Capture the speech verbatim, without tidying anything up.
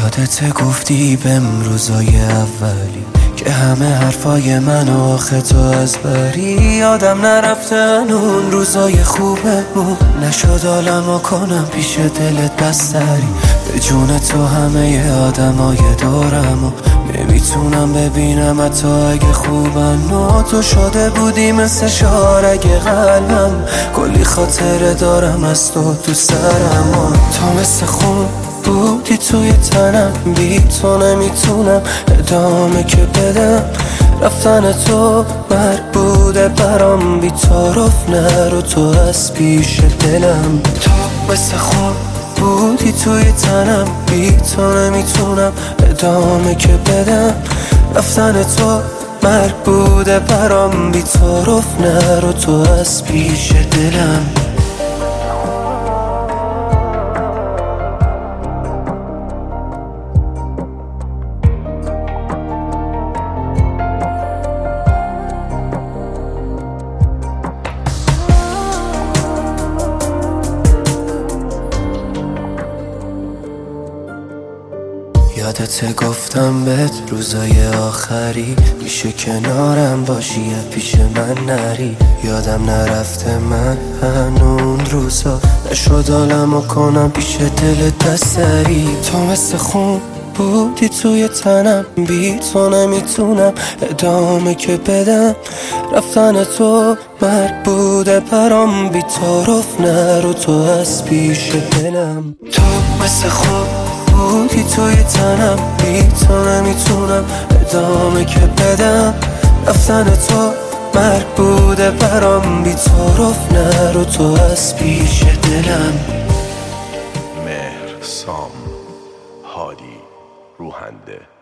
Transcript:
یادت گفتی بهم روزای اولی که همه حرفای من آخه تو از بری. یادم نرفتن اون روزای خوبمون، نشد عالمو کنم پیش دلت بستری. به جون تو همه آدمای دورمو نمیتونم ببینم حتی اگه خوبن. ما تو شده بودی مثل شارگ قلبم، کلی خاطره دارم از تو تو سرم. تو مثل خون بودی توی تنم، بی تو نمیتونم ادامه که بدم. رفتن تو مرگ بوده برام، بی تعارف نرو تو از پیش دلم. تو مثل خون بودی توی تنم، بی تو نمیتونم ادامه که بدم. رفتن تو مرگ بوده برام، بی تعارف نرو تو از پیش دلم. یادت گفتم بهت روزای آخری میشه کنارم باشی یا پیش من نری. یادم نرفته من هنون روزا، نشد عالمو کنم پیش دلت بستری. تو مثل خون بودی توی تنم، بی تو نمیتونم ادامه که بدم. رفتن تو مرگ بوده برام، بی تعارف نرو تو از پیش دلم. تو مثل خون بودی توی تنم، بی تو نمیتونم ادامه که بدم. رفتن تو مرگ بوده برام، بی تعارف نرو تو از پیش دلم. مهرسام، هادی روحنده.